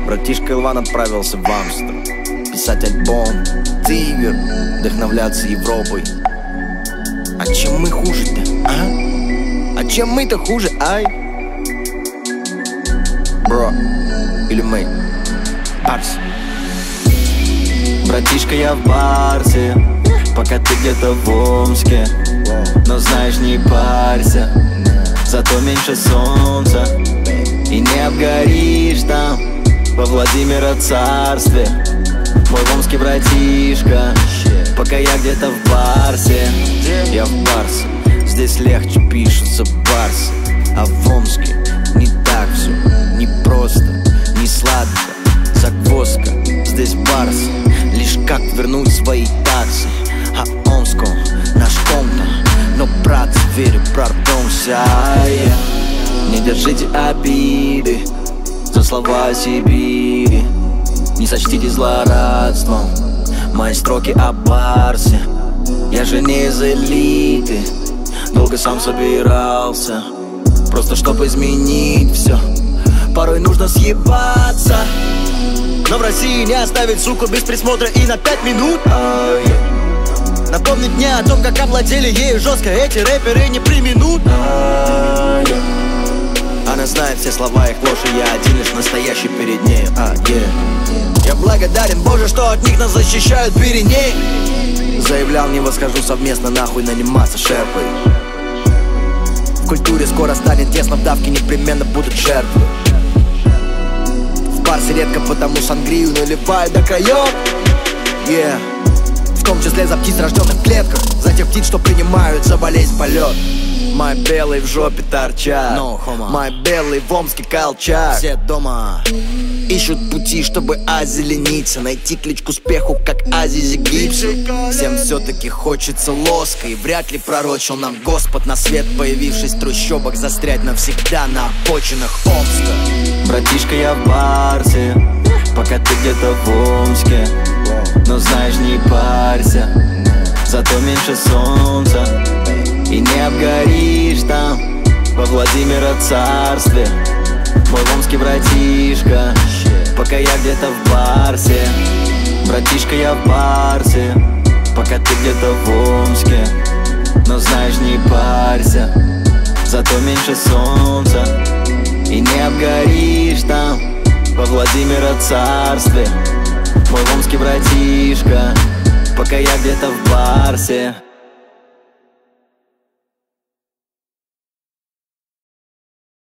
Братишка Иван отправился в Амстердам писать альбом «Тигр», вдохновляться Европой. А чем мы хуже-то, а? А чем мы-то хуже, ай? Бро, или мы? Барс. Братишка, я в Барсе, пока ты где-то в Омске. Но знаешь, не парься, зато меньше солнца. И не обгоришь там, во Владимира царстве. Мой омский братишка, пока я где-то в Барсе. Я в Барсе, здесь легче пишутся барсы. А в Омске не так все, не просто, не сладко, загвоздка. Здесь Барс, лишь как вернуть свои таксы. А Омском наш комната, но, брат, верю, продумся. Не держите обиды за слова о Сибири. Не сочтите злорадством мои строки о Барсе. Я же не из элиты, долго сам собирался, просто чтоб изменить все. Порой нужно съебаться, но в России не оставить суку без присмотра и на 5 минут. Напомнить мне о том, как овладели ею жестко эти рэперы не применут. Она знает все слова, их ложь, и я один лишь настоящий перед нею. Я благодарен, Боже, что от них нас защищают Пиренеи. Заявлял, не восхожу совместно, нахуй наниматься шерпой. В культуре скоро станет тесно, в давке непременно будут жертвы. В Барсе редко, потому сангрию наливают до краев. В том числе за птиц, рожденных в клетках, за тех птиц, что принимают за болезнь полет. Мои белые в жопе торчат, мои белые в Омске колчат. Все дома ищут пути, чтобы озелениться, найти ключ к успеху, как Азизи Гибсон. Всем все-таки хочется лоска, и вряд ли пророчил нам Господь на свет, появившись в трущобах, застрять навсегда на обочинах Омска. Братишка, я в Барсе, пока ты где-то в Омске. Но знаешь, не парься, зато меньше солнца. И не обгоришь там, во Владимира царстве. Мой омский братишка, пока я где-то в Барсе. Братишка, я в Барсе, пока ты где-то в Омске. Но знаешь, не парься, зато меньше солнца. И не обгоришь там, во Владимира царстве. Мой омский братишка, пока я где-то в Барсе.